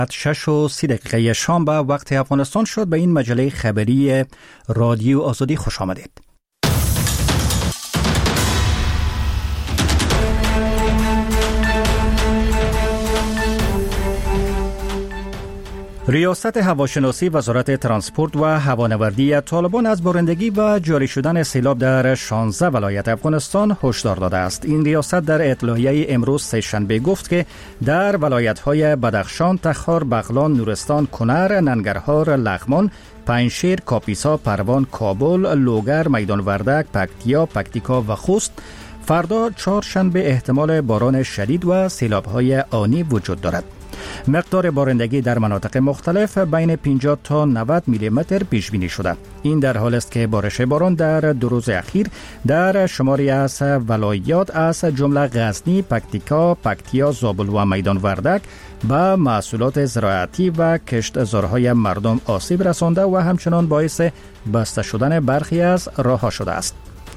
6:30 شام به وقت افغانستان شد. به این مجله خبری رادیو آزادی خوش آمدید. ریاست هواشناسی وزارت ترانسپورت و هوانوردی طالبان از بارندگی و جاری شدن سیلاب در 16 ولایت افغانستان هشدار داده است. این ریاست در اطلاعیه امروز سه‌شنبه گفت که در ولایت‌های بدخشان، تخار، بغلان، نورستان، کنر، ننگرهار، لغمان، پنجشیر، کاپیسا، پروان، کابل، لوگر، میدان وردک، پکتیکا و خوست فردا چهارشنبه احتمال باران شدید و سیلاب‌های آنی وجود دارد. مقدار بارندگی در مناطق مختلف بین 50 تا 90 میلی متر پیش بینی شده. این در حال است که بارش باران در 2 روز اخیر در شماری از ولایات از جمله غزنی، پکتیا، زابل و میدان وردک به محصولات زراعتی و کشتزارهای مردم آسیب رسانده و همچنان باعث بسته شدن برخی از راه‌ها شده است.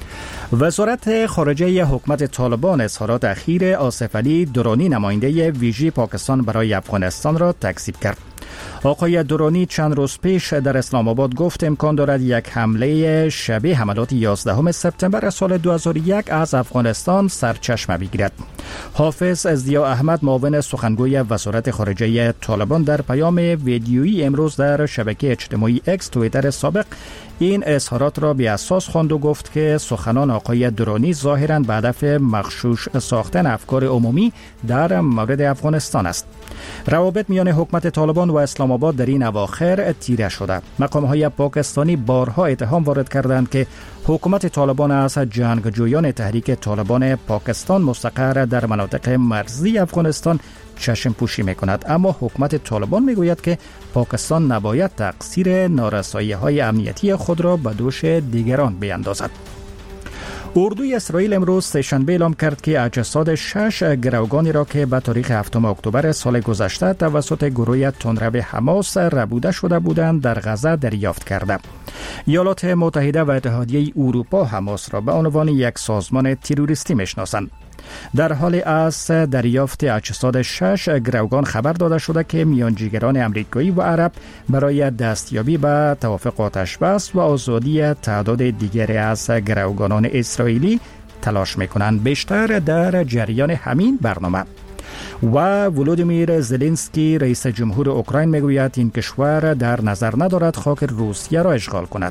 وزارت خارجه حکومت طالبان اظهارات اخیر آصف علی درانی نماینده ویژه پاکستان برای افغانستان را تکذیب کرد. آقای درانی چند روز پیش در اسلام آباد گفت امکان دارد یک حمله شبیه حملات 11 سپتامبر سال 2001 از افغانستان سرچشمه بگیرد. حافظ ضیا احمد معاون سخنگوی وزارت خارجه طالبان در پیام ویدیویی امروز در شبکه اجتماعی اکس توییتر سابق این اظهارات را بی اساس خواند و گفت که سخنان آقای درانی ظاهراً به هدف مغشوش ساختن افکار عمومی در مورد افغانستان است. روابط میان حکومت طالبان و اسلام آباد در این اواخر تیره شده. مقام‌های پاکستانی بارها اتهام وارد کردند که حکومت طالبان از جنگجویان تحریک طالبان پاکستان مستقر در مناطق مرزی افغانستان چشم پوشی میکند، اما حکومت طالبان میگوید که پاکستان نباید تقصیر نارسایی‌های امنیتی خود را به دوش دیگران بیندازد. اردوی اسرائیل امروز سه‌شنبه اعلام کرد که اجساد 6 گروگانی را که به تاریخ 7 اکتبر سال گذشته توسط گروه تندرو حماس ربوده شده بودند در غزه دریافت کرده. ایالات متحده و اتحادیه اروپا حماس را به عنوان یک سازمان تروریستی میشناسند. در حال از دریافت اجساد 6 گروگان خبر داده شده که میانجیگران امریکایی و عرب برای دستیابی به توافق آتش‌بس و آزادی تعداد دیگری از گروگانان اسرائیلی تلاش میکنند. بیشتر در جریان همین برنامه. و ولودیمیر زلنسکی رئیس جمهور اوکراین میگوید این کشور در نظر ندارد خاک روسیه را اشغال کند.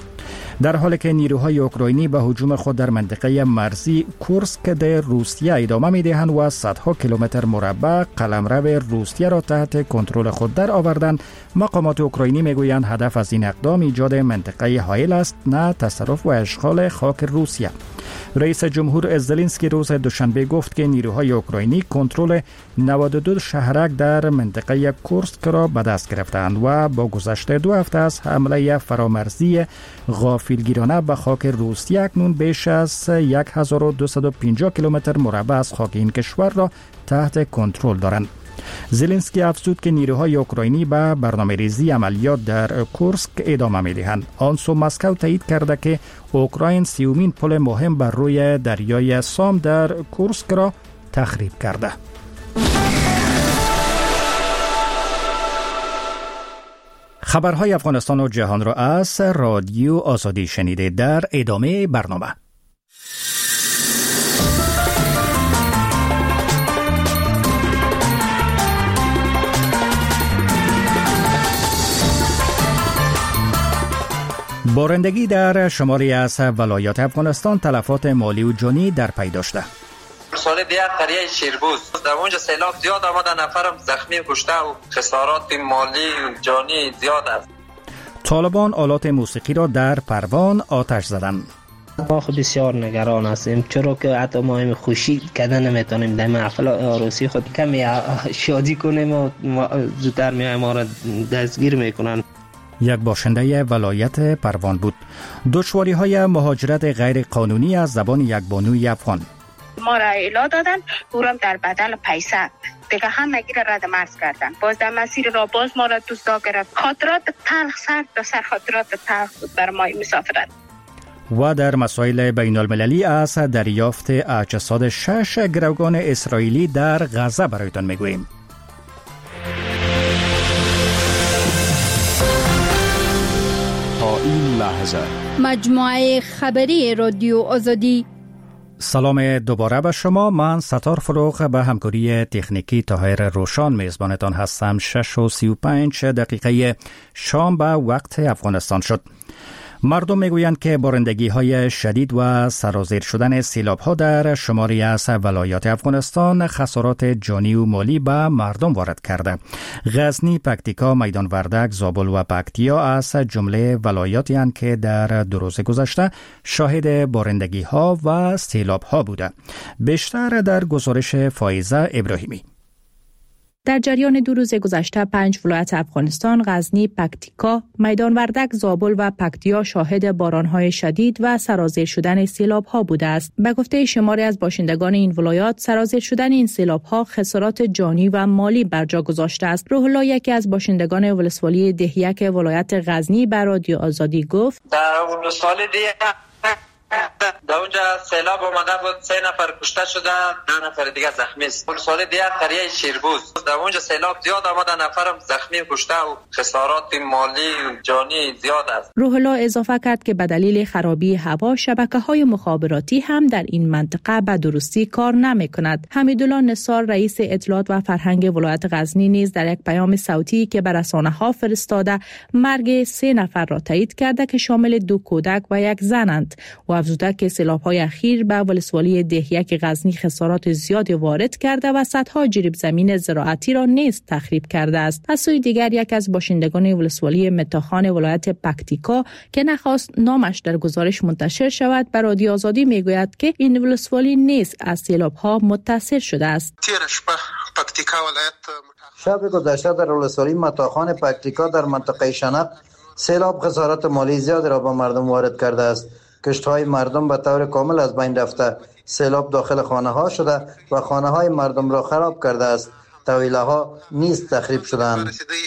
در حالی که نیروهای اوکراینی به هجوم خود در منطقه مرزی کورسک در روسیه ادامه می‌دهند و صدها کیلومتر مربع قلمرو روسیه را تحت کنترل خود در آوردند، مقامات اوکراینی میگویند هدف از این اقدام ایجاد منطقه حائل است، نه تصرف و اشغال خاک روسیه. رئیس جمهور زلنسکی روز دوشنبه گفت که نیروهای اوکراینی کنترل 92 شهرک در منطقه کورسک را به دست گرفتند و با گذشت 2 هفته از حمله فرامرزی غافلگیرانه به خاک روسیه اکنون بیش از 1250 کیلومتر مربع از خاک این کشور را تحت کنترل دارند. زلنسکی افزود که نیروهای اوکراینی به برنامه‌ریزی عملیات در کورسک ادامه می‌دهند. آن سو مسکو تایید کرده که اوکراین 30مین پل مهم بر روی دریای سام در کورسک را تخریب کرده. خبرهای افغانستان و جهان را از رادیو آزادی شنیده. در ادامه برنامه بارندگی در شماری از ولایات افغانستان تلفات مالی و جانی در پی داشته. سال دیگر قریه شیربوز در اونجا سیلاب زیاد آمده، نفرم زخمی کشته و خسارات مالی و جانی زیاد است. طالبان آلات موسیقی را در پروان آتش زدند. ما خود بسیار نگران هستیم، چرا که حتی ما هم خوشی کردن نمیتونیم در محفل عروسی خود کمی شادی کنیم و زودتر میایم ما را دستگیر میکنن. یک باشنده ولایت پروان بود. دشواری‌های مهاجرت غیر قانونی از زبان یک بانوی افغان. ما را اطلاع دادن اورم در بدل پیسه دیگه هم نگیر رد مرز کردن. باز در مسیر را باز ما را دوستا گرفت. خاطرات تلخ سر خاطرات تلخ بود بر ما مسافرت. و در مسائل بین المللی از دریافت اجساد 6 گروگان اسرائیلی در غزه برایتان میگوییم. 2000. مجموعه خبری رادیو آزادی. سلام دوباره به شما. من ستار فروغ به همکاری تکنیکی طاهر روشان میزبانتان هستم. 6:35 شام به وقت افغانستان شد. مردم میگویند که بارندگی های شدید و سرازیر شدن سیلاب ها در شماری از ولایات افغانستان خسارات جانی و مالی به مردم وارد کرده. غزنی، پکتیکا، میدان وردک، زابل و پکتیا از جمله ولایاتی هستند که در 2 روز گذشته شاهد بارندگی ها و سیلاب ها بوده. بیشتر در گزارش فائزه ابراهیمی. در جریان 2 روز گذشته 5 ولایت افغانستان، غزنی، پکتیکا، میدان وردک، زابل و پکتیا شاهد بارانهای شدید و سرازیر شدن سیلاب‌ها بوده است. به گفته شماری از باشندگان این ولایات، سرازیر شدن این سیلاب‌ها خسارات جانی و مالی بر جا گذاشته است. روح الله، یکی از باشندگان ولسوالی دهیک ولایت غزنی، به رادیو آزادی گفت: در ولسوالی دهیک در اونجا سیلاب اومده بود، 3 نفر کشته شده، 2 نفر دیگه زخمی است. ولسوالی دیگه قریه شیربوز در اونجا سیلاب زیاد آمده، نفرم زخمی کشته و خسارات مالی و جانی زیاد است. روح الله اضافه کرد که به دلیل خرابی هوا شبکه‌های مخابراتی هم در این منطقه به درستی کار نمی‌کند. حمیدالله نثار، رئیس اطلاعات و فرهنگ ولایت غزنی، نیز در یک پیام صوتی که به رسانه‌ها فرستاده مرگ 3 نفر را تایید کرده که شامل 2 کودک و 1 زنند و افزوده که سیلاب‌های اخیر به ولسوالی دهیک غزنی خسارات زیادی وارد کرده و صدها جریب زمین زراعتی را نیز تخریب کرده است. از سوی دیگر یک از باشندگان ولسوالی متاخان ولایت پکتیکا که نخواست نامش در گزارش منتشر شود، به رادیو آزادی میگوید که این ولسوالی نیز از سیلاب‌ها متاثر شده است. شب گذشته در ولسوالی متاخان پکتیکا در منطقه شنق سیلاب خسارات مالی زیادی را به مردم وارد کرده است. کشت‌های مردم به طور کامل از بین رفته، سیلاب داخل خانه‌ها شده و خانه‌های مردم را خراب کرده است. طویله‌ها نیز تخریب شدند.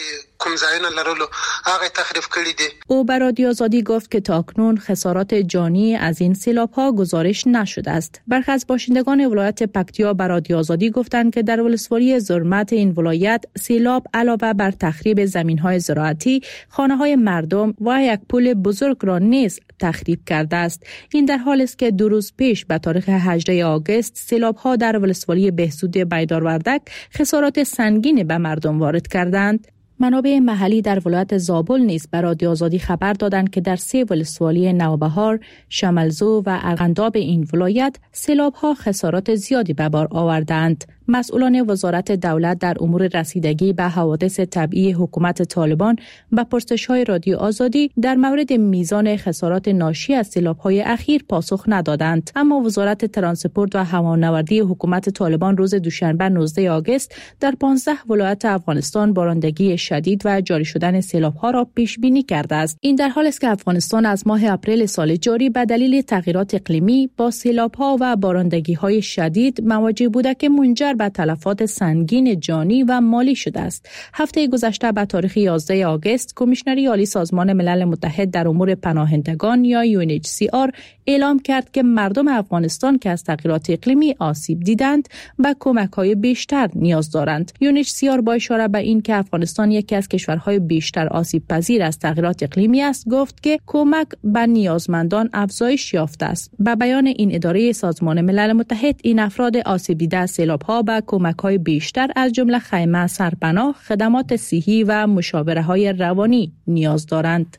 او به رادیو آزادی گفت که تاکنون خسارات جانی از این سیلاب‌ها گزارش نشده است. برخی از باشندگان ولایت پکتیا به رادیو آزادی گفتند که در ولسوالی زرمت این ولایت سیلاب علاوه بر تخریب زمین‌های زراعتی، خانه‌های مردم و یک پل بزرگ را نیز تخریب کرده است. این در حالی است که 2 روز پیش به تاریخ 18 آگوست سیلاب‌ها در ولسوالی بهزود میدان وردک خسارات سنگین به مردم وارد کردند. منابع محلی در ولایت زابل نیز به رادیو آزادی خبر دادند که در 3 ولسوالی نوبهار، شملزو و ارغنداب این ولایت سیلاب‌ها خسارات زیادی به بار آوردند. مسئولان وزارت دولت در امور رسیدگی به حوادث طبیعی حکومت طالبان به پرسش‌های رادیو آزادی در مورد میزان خسارات ناشی از سیلاب‌های اخیر پاسخ ندادند. اما وزارت ترانسپورت و هوانوردی حکومت طالبان روز دوشنبه 19 آگوست در 15 ولایت افغانستان بارندگی شدید و جاری شدن سیلاب‌ها را پیش بینی کرده است. این در حالی است که افغانستان از ماه اپریل سال جاری به دلیل تغییرات اقلیمی با سیلاب‌ها و بارندگی‌های شدید مواجه بوده که منجر به تلفات سنگین جانی و مالی شده است. هفته گذشته به تاریخ 11 آگوست کمیشنری عالی سازمان ملل متحد در امور پناهندگان یا UNHCR اعلام کرد که مردم افغانستان که از تغییرات اقلیمی آسیب دیدند به کمک‌های بیشتر نیاز دارند. UNHCR با اشاره به این که افغانستان یکی از کشورهای بیشتر آسیب پذیر از تغییرات اقلیمی است، گفت که کمک به نیازمندان افزایش یافته است. به بیان این اداره سازمان ملل متحد، این افراد آسیب دیده از سیلاب‌ها به کمک‌های بیشتر از جمله خیمه، سرپناه، خدمات صحی و مشاوره‌های روانی نیاز دارند.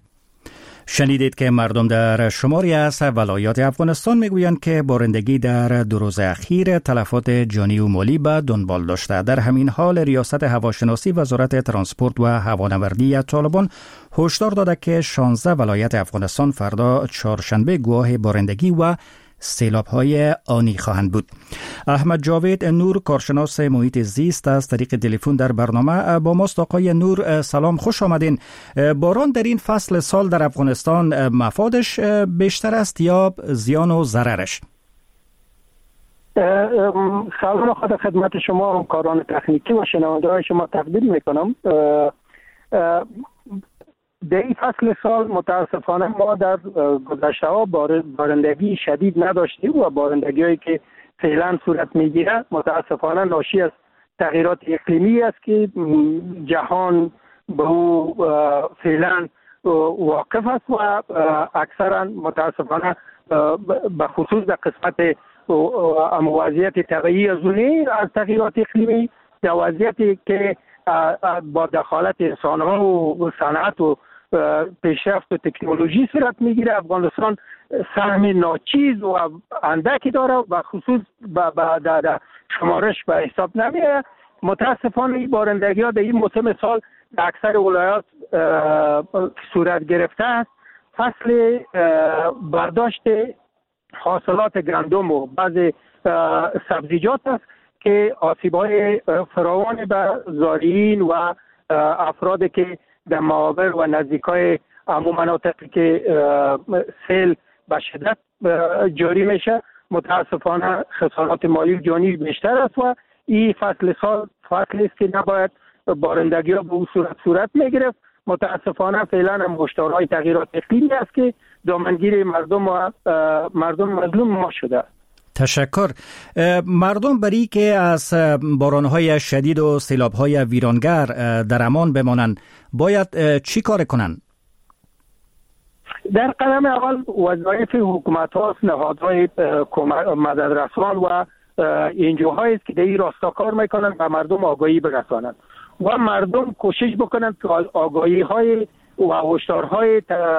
شنیدید که مردم در شماری از ولایات افغانستان میگویند که بارندگی در 2 روز اخیر تلفات جانی و مالی به دنبال داشته. در همین حال ریاست هواشناسی وزارت ترانسپورت و هوانوردی طالبان هشدار داده که 16 ولایت افغانستان فردا چهارشنبه گواه بارندگی و سیلاب‌های آنی خواهند بود. احمد جاوید نور، کارشناس محیط زیست، از طریق تلفن در برنامه با ماست. آقای نور سلام، خوش آمدین. باران در این فصل سال در افغانستان مفادش بیشتر است یا زیان و ضررش؟ سلام خدا خدمت شما همکاران تکنیکی و شنونده‌های شما تقدیم میکنم. در این فصل سال متاسفانه ما در گذشته ها بارندگی شدید نداشتیم و بارندگی هایی که فعلا صورت میگیره متاسفانه ناشی از تغییرات اقلیمی است که جهان به او فعلا واقف است و اکثرا متاسفانه به خصوص در قسمت وضعیت طبیعی زونی از تغییرات اقلیمی، در وضعیتی که با دخالت انسان‌ها و صنعت و پیشرفت و تکنولوژی صورت میگیره، افغانستان سهم ناچیز و اندکی داره و خصوص در شمارش به حساب نمیه. متاسفانه بارندگی ها در این موسم سال در اکثر ولایات صورت گرفته است. فصل برداشت حاصلات گندم و بعض سبزیجات است که آسیب‌های فراوان به زارعین و افرادی که در معابر و نزدیکای همون مناطقی که سیل به شدت جاری میشه متاسفانه خسارات مالی و جانی بیشتر است و این فصل سال فصلی است که نباید بارندگی ها به اون صورت میگرفت. متاسفانه فعلا هم هشدارهای تغییرات اقلیمی است که دامنگیر مردم و مردم مظلوم ما شده. تشکر. مردم برای که از بارانهای شدید و سیلابهای ویرانگر در امان بمانند باید چی کار کنند؟ در قدم اول وظایف حکومت هاست، نهادهای مددرسان و انجوهایی است که در این راستا کار میکنند و مردم آگاهی برسانند و مردم کوشش بکنند که آگاهی های و هشدارهای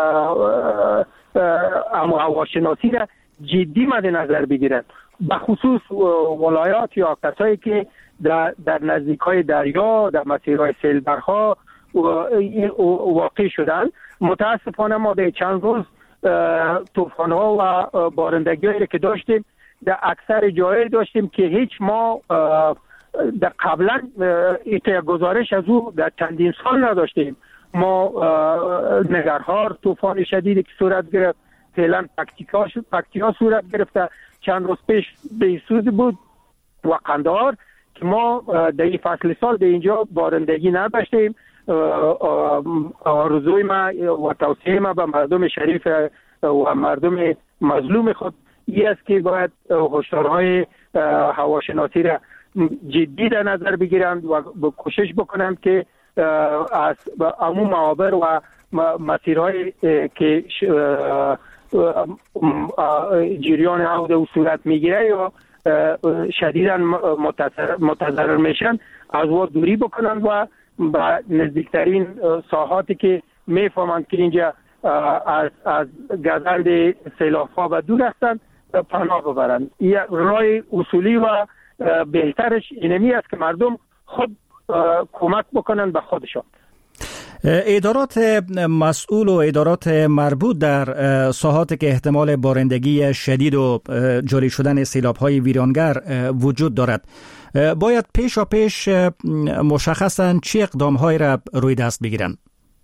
هواشناسی را جدی مد نظر بگیرند، به خصوص ولایات یا کسایی که در نزدیکای دریا در مسیرهای سیلبرها واقع شدند. متاسفانه ما در چند روز طوفان‌ها و بارندگی‌هایی که داشتیم در اکثر جاهای داشتیم که هیچ ما در قبلا گزارش از او در چندین سال نداشتیم. ما نگرهار طوفان شدیدی که صورت گرفت، فعلا پکتیا صورت گرفته، چند روز پیش بیسوز بود و قندهار که ما در این فصل سال در اینجا بارندگی نداشتیم. آرزوی ما و توصیه ما به مردم شریف و مردم مظلوم خود این است که باید هشدارهای هواشناسی را جدی در نظر بگیرند و کوشش بکنند که از عموم معابر و مسیرهای که جریان آب در صورت میگیره یا شدیداً متضرر میشن از او دوری بکنند و به نزدیکترین ساحاتی که میفهمند که اینجا از گزند سیلاب‌ها و دور هستند پناه ببرند. این راه اصولی و بهترش اینمی است که مردم خود کمک بکنند به خودشان. ادارات مسئول و ادارات مربوط در ساحاتی که احتمال بارندگی شدید و جاری شدن سیلاب‌های ویرانگر وجود دارد باید پیش مشخصاً چه اقدام‌هایی را روی دست بگیرند؟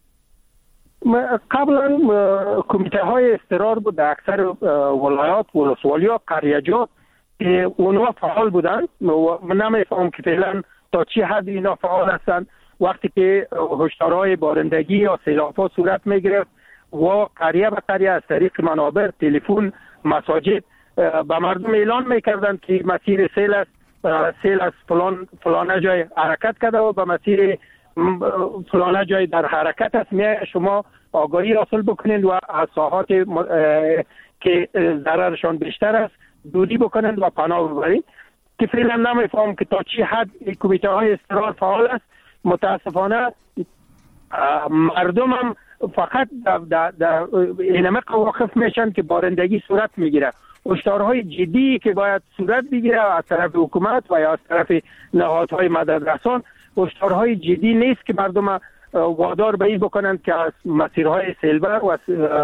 قبلا کمیته های اضطرار بود در اکثر ولایات ولسوالی‌ها قریه‌جات که اونها فعال بودند. من نمی‌فهمم که فعلا تا چه حد اینا فعال هستند. وقتی که هشدارهای بارندگی یا سیلاب‌ها صورت می‌گرفت و قریه به قریه از طریق منابر، تلفن، مساجد به مردم اعلان می‌کردند که مسیر سیل از فلان جای حرکت کرده و به مسیر فلان جای در حرکت است، شما آگاهی حاصل بکنید و از ساحات که ضررشان بیشتر است دوری بکنید و پناه ببرید. که فعلا نمی‌فهمم که تا چه حد کمیته های اضطرار فعال است. متاسفانه مردم هم فقط در اینمه واقف میشن که بارندگی صورت میگیره. هشدارهای جدی که باید صورت بگیره از طرف حکومت و یا از طرف نهادهای مددرسان، هشدارهای جدی نیست که مردم وادار به این بکنند که از مسیرهای سیلبر و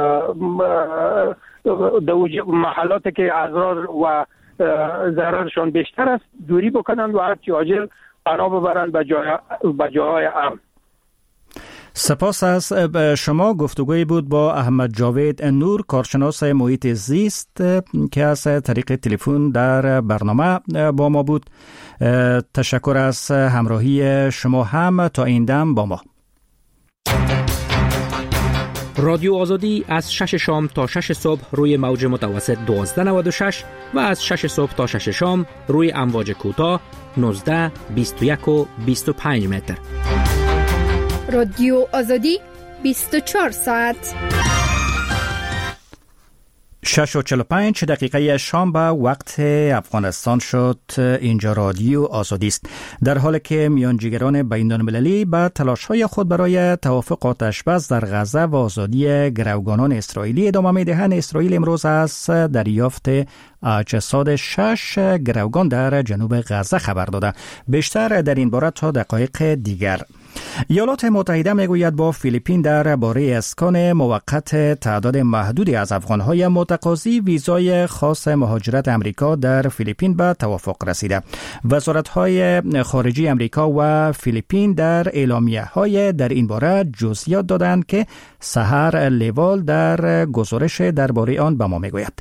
محلاتی که اضرار و ضررشان بیشتر است دوری بکنند و هرچی عاجل پناه ببرند به جاهای امن. سپاس از شما. گفتگوی بود با احمد جاوید نور، کارشناس محیط زیست که از طریق تلفن در برنامه با ما بود. تشکر از همراهی شما هم. تا این دم با ما. رادیو آزادی از 6 شام تا 6 صبح روی موج متوسط 1296 و از 6 صبح تا 6 شام روی امواج کوتاه 19، 21 و 25 متر. رادیو آزادی 24 ساعت. 6:45 دقیقه شام به وقت افغانستان شد. اینجا رادیو آزادی است. در حالی که میانجیگران بین‌المللی به تلاش‌های خود برای توافق آتش‌بس در غزه و آزادی گروگانان اسرائیلی ادامه می‌دهند، اسرائیل امروز از دریافت جسد 6 گروگان در جنوب غزه خبر داده. بیشتر در این باره تا دقایق دیگر. ایالات متحده میگوید با فیلیپین در باره اسکان موقت تعداد محدودی از افغانهای متقاضی ویزای خاص مهاجرت امریکا در فیلیپین به توافق رسیده. وزارت‌های خارجه امریکا و فیلیپین در اعلامیه‌های در این باره جزئیات دادند که سحر لیوال در گزارش درباره آن به ما میگوید.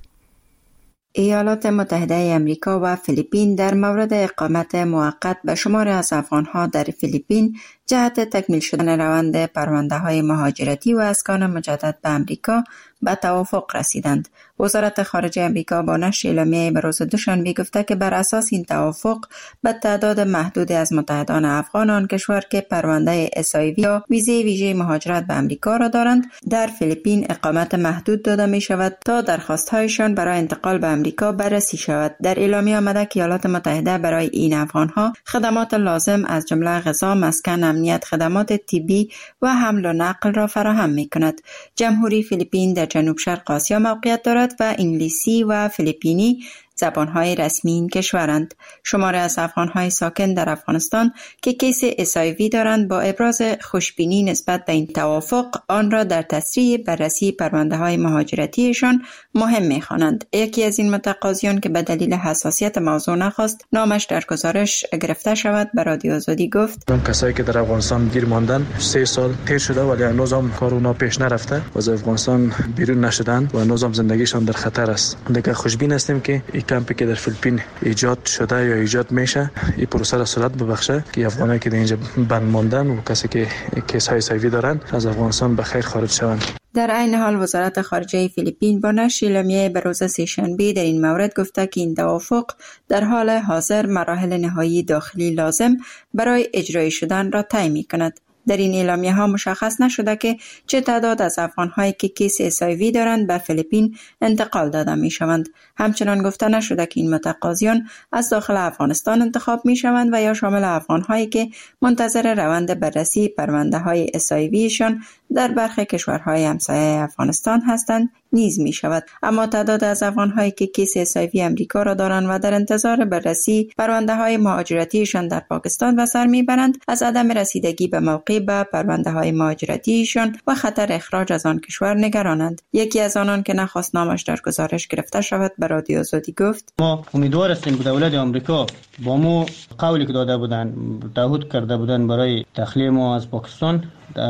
ایالات متحده امریکا و فیلیپین در مورد اقامت موقت به شماری از افغانها در فیلیپین جهت تکمیل شدن روند پرونده‌های مهاجرتی و اسکان مجدد به امریکا به توافق رسیدند. وزارت خارجه امریکا با نشر اعلامیه به روز دوشنبه گفته که بر اساس این توافق به تعداد محدودی از متحدان افغان آن کشور که پرونده SIV یا ویزه ویژه مهاجرت به امریکا را دارند در فیلیپین اقامت محدود داده می شود تا درخواست‌هایشان برای انتقال به امریکا بررسی شود. در اعلامیه آمده که ایالات متحده برای این افغانها خدمات لازم از جمله غذا، مسکن، امنیت، خدمات طبی و حمل و نقل را فراهم می کند. جمهوری فیلیپین در جنوب شرق آسیا موقعیت دارد و انگلیسی و فیلیپینی زبانهای رسمی این کشورند. شماری از افغانهای ساکن در افغانستان که کیس SIV دارند با ابراز خوشبینی نسبت به این توافق آن را در تسریع بررسی پرونده‌های مهاجرتیشان مهم می‌خوانند. یکی از این متقاضیان که به دلیل حساسیت موضوع نخواست نامش در گزارش گرفته شود به رادیو آزادی گفت: اون کسایی که در افغانستان گیر ماندن 3 سال تیر شده ولی هنوز هم کار اونا پیش نرفته و از افغانستان بیرون نشدن و هنوز هم زندگیشان در خطر است. دیگه خوشبین هستیم که کمپی که در فیلیپین ایجاد شده یا ایجاد میشه این پروسه را سرعت ببخشه که افغانایی که در اینجا بند ماندن و کسی که کیس های SIV دارن از افغانستان به خیر خارج شوند. در عین حال وزارت خارجه فیلیپین با نشر اعلامیه به روز سه‌شنبه در این مورد گفته که این توافق در حال حاضر مراحل نهایی داخلی لازم برای اجرای شدن را طی می‌کند. در این اعلامیه ها مشخص نشده که چه تعداد از افغان‌هایی که کیس SIV دارند به فیلیپین انتقال داده می‌شوند. همچنان گفته نشده که این متقاضیان از داخل افغانستان انتخاب می‌شوند و یا شامل افغان‌هایی که منتظر روند بررسی پرونده‌های SIVشان در برخی کشورهای همسایه افغانستان هستند نیز می شود. اما تعداد از افغان‌هایی که کیس SIV امریکا را دارند و در انتظار بررسی پرونده‌های مهاجرتیشان در پاکستان به سر می‌برند از عدم رسیدگی به موقع به پرونده‌های مهاجرتیشان و خطر اخراج از آن کشور نگرانند. یکی از آنان که نخواست نامش در گزارش گرفته شود به رادیو آزادی گفت: ما امیدوار هستیم که دولت آمریکا با ما قولی که داده بودند تعهد کرده بودند برای تخلیه ما از پاکستان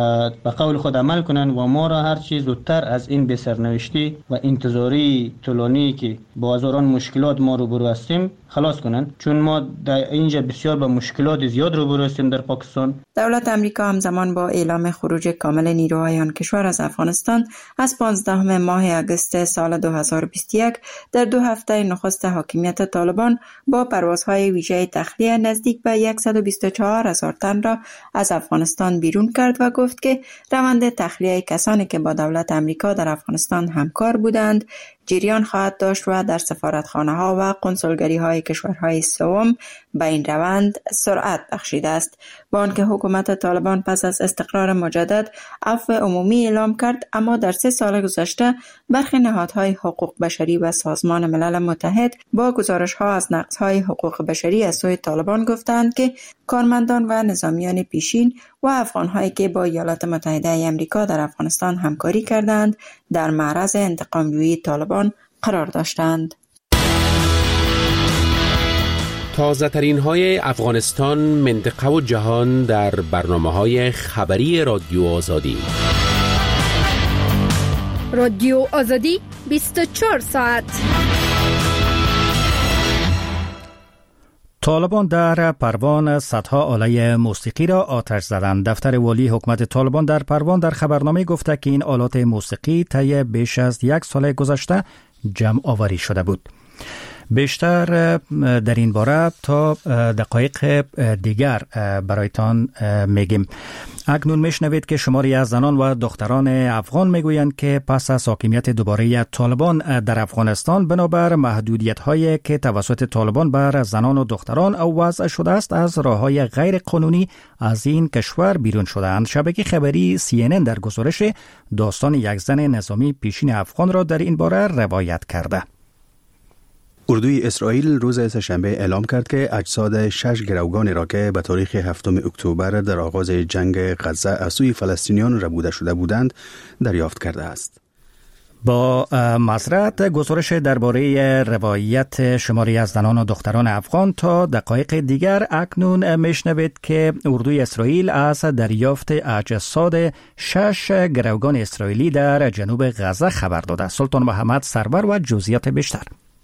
به قول خود عمل کنند و ما را هر چیز زودتر از این بسرنوشتی و انتظاری طولانی که با هزاران مشکلات ما روبرو هستیم خلاص کنند، چون ما در اینجا بسیار با مشکلات زیاد روبرو هستیم در پاکستان. دولت آمریکا همزمان با اعلام خروج کامل نیروهای آن کشور از افغانستان از 15 ماه آگوست سال 2021 در 2 هفته نخست حاکمیت طالبان با پروازهای ویژه تخلیه نزدیک به 124,000 تن را از افغانستان بیرون کرد و گفت که روند تخلیه کسانی که با دولت آمریکا در افغانستان همکار بودند جریان خواهد داشت و در سفارتخانه‌ها و کنسولگری‌های کشورهای سوم به این روند سرعت بخشیده است. با آنکه حکومت طالبان پس از استقرار مجدد عفو عمومی اعلام کرد، اما در 3 سال گذشته برخی نهادهای حقوق بشری و سازمان ملل متحد با گزارش‌ها از نقض‌های حقوق بشری از سوی طالبان گفتند که کارمندان و نظامیان پیشین و افغان‌هایی که با ایالات متحده آمریکا در افغانستان همکاری کردند در معرض انتقام‌جویی طالبان قرار داشتند. تازه ترین های افغانستان، منطقه و جهان در برنامه‌های خبری رادیو آزادی. رادیو آزادی 24 ساعت. طالبان در پروان صدها آله موسیقی را آتش زدند. دفتر والی حکومت طالبان در پروان در خبرنامه گفته که این آلات موسیقی طی بیش از 1 سال گذشته جمع آوری شده بود. بیشتر در این باره تا دقایق دیگر برایتان میگیم. اکنون میشنوید که شماری از زنان و دختران افغان میگویند که پس از حاکمیت دوباره طالبان در افغانستان بنابر محدودیت‌هایی که توسط طالبان بر زنان و دختران وضع شده است از راه‌های غیر قانونی از این کشور بیرون شدند. شبکه خبری CNN در گزارش داستان یک زن نظامی پیشین افغان را در این باره روایت کرده. اردوی اسرائیل روز سه‌شنبه اعلام کرد که اجساد 6 گروگانی را که به تاریخ 7 اکتبر در آغاز جنگ غزه از سوی فلسطینیان ربوده شده بودند دریافت کرده است. با معذرت گزارش درباره روایت شماری از زنان و دختران افغان تا دقایق دیگر اکنون میشنوید که اردوی اسرائیل از دریافت اجساد 6 گروگان اسرائیلی در جنوب غزه خبر داده. سلطان محمد سرور و جزئیات بیشتر.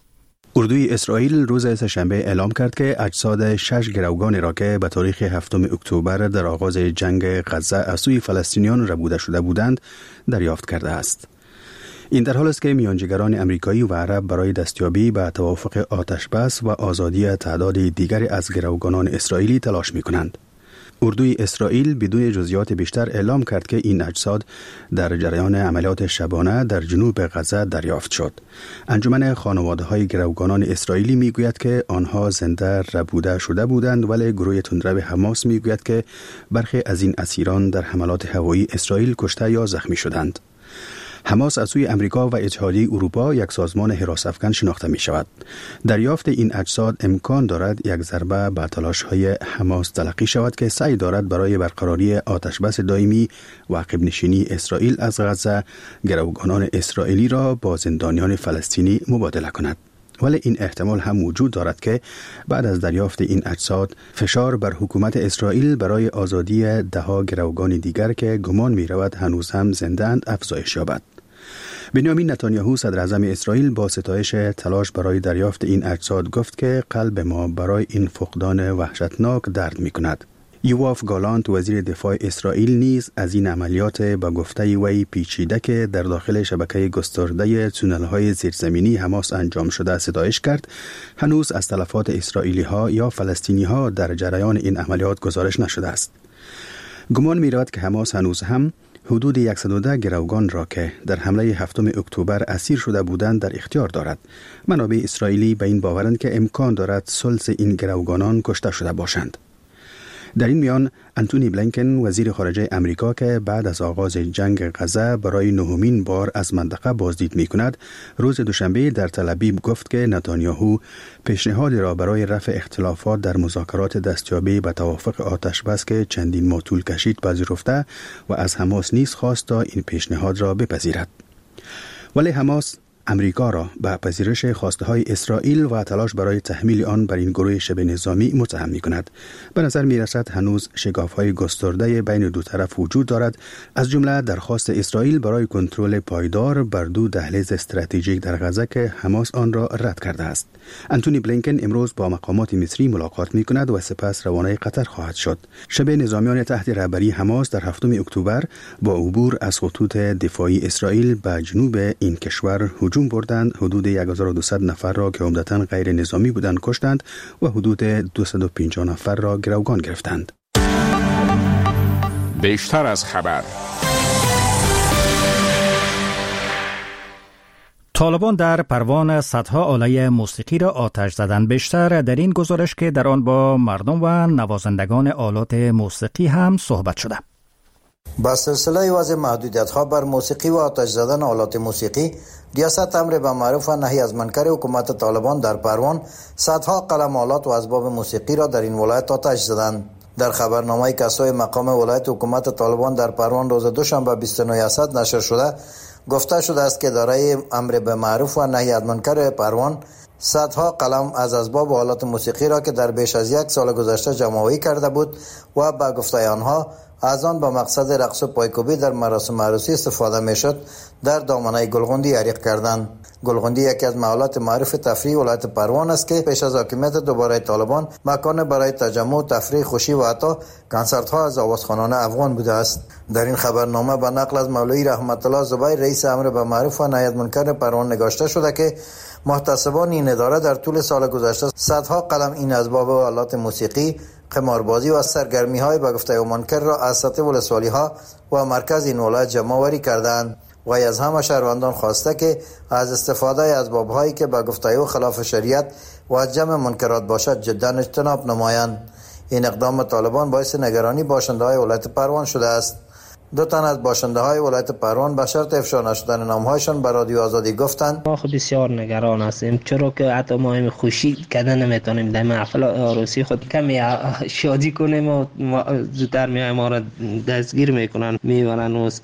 اردوی اسرائیل روز سه‌شنبه اعلام کرد که اجساد 6 گروگانی را که به تاریخ 7 اکتبر در آغاز جنگ غزه از سوی فلسطینیان ربوده شده بودند دریافت کرده است. این در حال است که میانجیگران امریکایی و عرب برای دستیابی به توافق آتشبس و آزادی تعداد دیگری از گروگانان اسرائیلی تلاش می‌کنند. اردوی اسرائیل بدون جزئیات بیشتر اعلام کرد که این اجساد در جریان عملیات شبانه در جنوب غزه دریافت شد. انجمن خانواده‌های گروگانان اسرائیلی میگوید که آنها زنده ربوده شده بودند، ولی گروه تندرو حماس میگوید که برخی از این اسیران در حملات هوایی اسرائیل کشته یا زخمی شدند. حماس از سوی امریکا و اتحادیه اروپا یک سازمان حراس افکن شناخته می شود. دریافت این اجساد امکان دارد یک ضربه به تلاش‌های حماس تلقی شود که سعی دارد برای برقراری آتشبس دائمی و عقب نشینی اسرائیل از غزه گروگانان اسرائیلی را با زندانیان فلسطینی مبادله کند. ولی این احتمال هم وجود دارد که بعد از دریافت این اجساد فشار بر حکومت اسرائیل برای آزادی ده‌ها گروگان دیگر که گمان می رود هنوز هم زنده‌اند افزایش یابد. بنیامین نتانیاهو صدر اعظم اسرائیل با ستایش تلاش برای دریافت این اجساد گفت که قلب ما برای این فقدان وحشتناک درد می کند. یواف گالانت وزیر دفاع اسرائیل نیز از این عملیات با گفته وی پیچیده که در داخل شبکه گسترده تونل‌های زیرزمینی حماس انجام شده ستایش کرد. هنوز از تلفات اسرائیلی‌ها یا فلسطینی‌ها در جریان این عملیات گزارش نشده است. گمان می‌رود که حماس هنوز هم حدود 110 گروگان را که در حمله 7 اکتبر اسیر شده بودند در اختیار دارد. منابع اسرائیلی به این باورند که امکان دارد ثلث این گروگانان کشته شده باشند. در این میان انتونی بلینکن وزیر خارجه امریکا که بعد از آغاز جنگ غزه برای نهمین بار از منطقه بازدید می کند، روز دوشنبه در تل ابیب گفت که نتانیاهو پیشنهادی را برای رفع اختلافات در مذاکرات دستیابی به توافق آتشبس که چندین ماه طول کشید پذیرفته و از حماس نیز خواست تا این پیشنهاد را بپذیرد. ولی حماس امریکا را به پذیرش خواسته های اسرائیل و تلاش برای تحمیل آن بر این گروه شبه نظامی متهم می کند. به نظر می رسد هنوز شگاف های گسترده بین دو طرف وجود دارد، از جمله درخواست اسرائیل برای کنترل پایدار بر دو دهلیز استراتژیک در غزه که حماس آن را رد کرده است. انتونی بلینکن امروز با مقامات مصری ملاقات می کند و سپس روانه قطر خواهد شد. شبه نظامیان تحت رهبری حماس در 7 اکتبر با عبور از خطوط دفاعی اسرائیل به جنوب این کشور هجوم بردند. حدود 1200 نفر را که عمدتاً غیر نظامی بودند کشتند و حدود 250 نفر را گروگان گرفتند. بیشتر از خبر. طالبان در پروان صدها آله موسیقی را آتش زدند. بیشتر در این گزارش که در آن با مردم و نوازندگان آلات موسیقی هم صحبت شده. با سلسله وضع محدودیت‌ها بر موسیقی و آتش زدن آلات موسیقی، ریاست امر به معروف و نهی از منکر حکومت طالبان در پروان صدها قلم آلات و اسباب موسیقی را در این ولایت آتش زدند. در خبرنامه کسای مقام ولایت حکومت طالبان در پروان روز دوشنبه 29 اسد نشر شده گفته شده است که اداره امر به معروف و نهی از منکر پروان صدها قلم از اسباب و آلات موسیقی را که در بیش از یک سال گذشته جمع‌آوری کرده بود و به گفته آنها از آن به مقصد رقص و پایکوبی در مراسم عروسی استفاده میشد در دامنه گلغندی حریق کردند. گلغندی یکی از محلات معروف تفریح ولایت پروان است که پیش از حاکمیت دوباره طالبان مکان برای تجمع، تفریح، خوشی و حتی کنسرت ها از آوازخوانان افغان بوده است. در این خبرنامه به نقل از مولوی رحمت الله زبیر رئیس امر به معروف و نهی از منکر پروان نگاشته شده که محتسبان این اداره در طول سال گذشته صدها قلم این اسباب و آلات موسیقی، قماربازی و سرگرمی‌های به گفته منکر را از سطح ولسوالی‌ها و مرکز این ولایت جمع‌آوری کردند و از همه شهروندان خواسته که از استفاده از اسباب‌هایی که به گفته او خلاف شریعت و جمع منکرات باشد جدا اجتناب نمایند. این اقدام طالبان باعث نگرانی باشنده‌های ولایت پروان شده است. 2 تن از باشنده‌های ولایت پروان به شرط افشا نشدن نام‌هایشان به رادیو آزادی گفتند ما خود بسیار نگران هستیم، چرا که حتی ما هم خوشی کردن نمیتونیم در محفل عروسی خود کمی شادی کنیم و زودتر میایم ما را دستگیر میکنن، میبرن و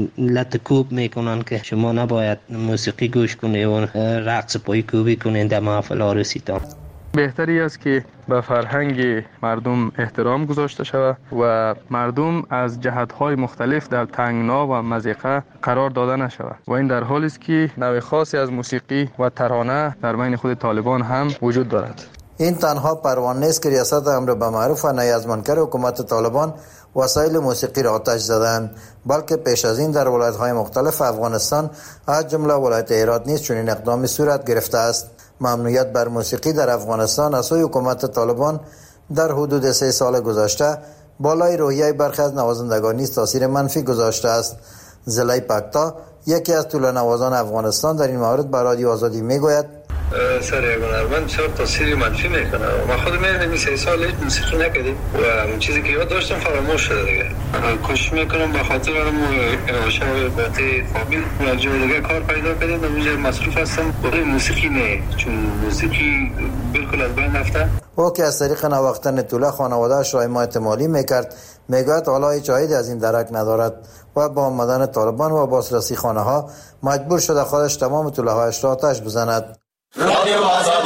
لط کوب میکنن که شما نباید موسیقی گوش کنید و رقص پای کوبی کنید در محفل عروسی تا. بهتری است که به فرهنگ مردم احترام گذاشته شود و مردم از جهت‌های مختلف در تنگنا و مضیقه قرار داده نشود و این در حالی است که نوع خاصی از موسیقی و ترانه در بین خود طالبان هم وجود دارد. این تنها پروان نیست که ریاست امر به معروف و نهی از منکر حکومت طالبان وسایل موسیقی را آتش زدند، بلکه پیش از این در ولایت‌های مختلف افغانستان از جمله ولایت هرات نیز چنین اقدامی صورت گرفته است. ممنوعیت بر موسیقی در افغانستان از سوی حکومت طالبان در حدود 3 سال گذشته بالای روحیه برخی از نوازندگان نیز تاثیر منفی گذاشته است. زلای پکتا یکی از طلوع‌نوازان افغانستان در این مورد به رادیو آزادی میگوید سر یک هنرمند چرا تاثیر منفی میکنه. ما خود می‌بینیم 3 سال هیچ موسیقی نکردیم و اون چیزی که یاد داشتم فراموش شده دیگه. کوشش میکنم به خاطر اون شبکه فامیل و جای دیگه کار پیدا کنیم و اونجا مصروف هستم. برای موسیقی نه، چون موسیقی بالکل از بین رفته. او که از طریق نواختن طوله خانواده‌اش را حمایت مالی میکرد میگوید حالا هیچ عایدی از این درک ندارد و با آمدن طالبان و بازرسی خانه‌ها مجبور شده خودش تمام طوله‌هایش را آتش بزند. رادیو آزادی.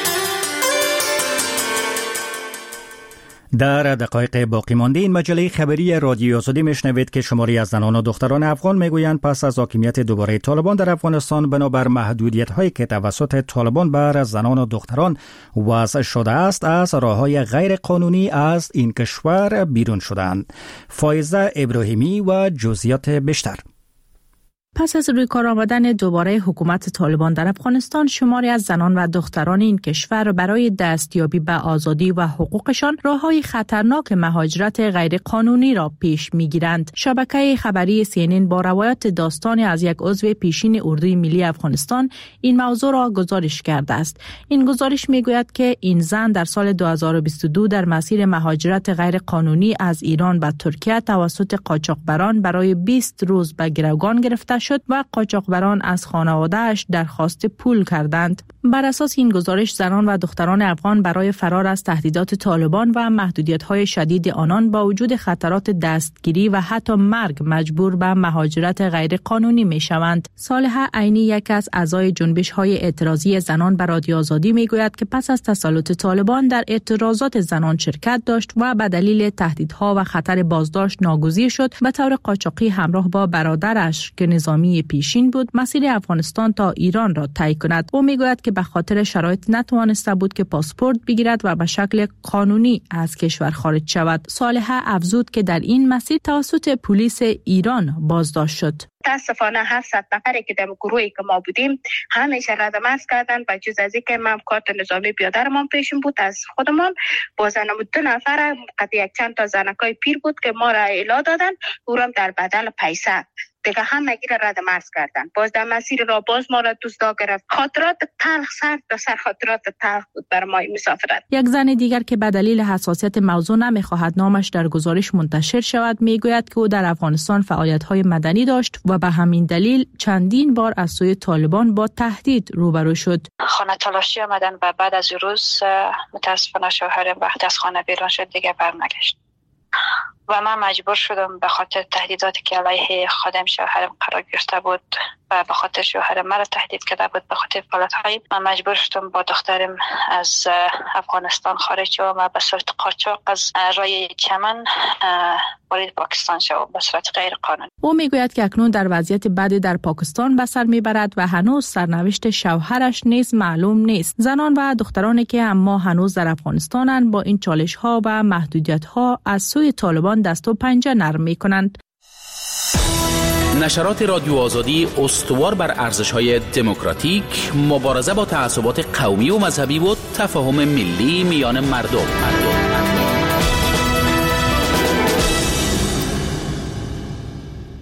در دقایق باقی مانده این مجله خبری رادیو آزادی میشنوید که شماری از زنان و دختران افغان میگویند پس از حاکمیت دوباره طالبان در افغانستان بنابر محدودیت‌هایی که توسط طالبان بر زنان و دختران وضع شده است از راه‌های غیر قانونی از این کشور بیرون شدند. فایزه ابراهیمی و جزئیات بیشتر. پس از روی کار آمدن دوباره حکومت طالبان در افغانستان، شماری از زنان و دختران این کشور برای دستیابی به آزادی و حقوقشان راههای خطرناک مهاجرت غیرقانونی را پیش می‌گیرند. شبکه خبری CNN با روایت داستانی از یک عضو پیشین اردوی ملی افغانستان این موضوع را گزارش کرده است. این گزارش می‌گوید که این زن در سال 2022 در مسیر مهاجرت غیرقانونی از ایران به ترکیه توسط قاچاقبران برای 20 روز به گروگان گرفته شد و قاچاقبران از خانواده‌اش درخواست پول کردند. بر اساس این گزارش زنان و دختران افغان برای فرار از تهدیدات طالبان و محدودیت‌های شدید آنان با وجود خطرات دستگیری و حتی مرگ مجبور به مهاجرت غیرقانونی می‌شوند. صالحه عینی یک از اعضای جنبش‌های اعتراضی زنان بر رادیو آزادی می‌گوید که پس از تسلط طالبان در اعتراضات زنان شرکت داشت و به دلیل تهدیدها و خطر بازداشت ناگزیر شد به طور قاچاقی همراه با برادرش که نظامی پیشین بود مسیر افغانستان تا ایران را طی کند. او میگوید که به خاطر شرایط نتوانسته بود که پاسپورت بگیرد و به شکل قانونی از کشور خارج شود. صالحه افزود که در این مسیر توسط پلیس ایران بازداشت شد. متاسفانه 700 نفری که در گروهی که ما بودیم همیشه رد مرز کردن و جز از اینکه من کارت نظامی بیادرمان پیشم بود از خودمان با زنم 2 نفر قد یک چند تا زنکای پیر بود که ما را اعلا دادن اورم در بدل پیسه دیگه همگی را رد مرز کردن. باز در مسیر را باز ما را دزدا گرفت. خاطرات تلخ سر خاطرات تلخ بود بر ما مسافرت. یک زن دیگر که به دلیل حساسیت موضوع نمیخواهد نامش در گزارش منتشر شود میگوید که او در افغانستان فعالیت‌های مدنی داشت و به همین دلیل چندین بار از سوی طالبان با تهدید روبرو شد. خانه تلاشی آمدن و بعد از روز متاسفانه شوهرم وقتی از خانه بیرون شد دیگه برنگشت. و من مجبور شدم به خاطر تهدیداتی که علیه خودم شوهرم قرار گرفته بود و به خاطر شوهرم مرا تهدید کرده بود به خاطر فعالیت‌های من مجبور شدم با دخترم از افغانستان خارج شوم و به صورت قاچاق از رای چمن وارد پاکستان شوم به صورت غیر قانونی. او میگوید که اکنون در وضعیت بدی در پاکستان به سر میبرد و هنوز سرنوشت شوهرش نیز معلوم نیست. زنان و دخترانی که اما هنوز در افغانستانند با این چالش‌ها و محدودیت‌ها از سوی طالبان دست و پنجه نرم می‌کنند. نشرات رادیو آزادی استوار بر ارزش‌های دموکراتیک، مبارزه با تعصبات قومی و مذهبی و تفاهم ملی میان مردم.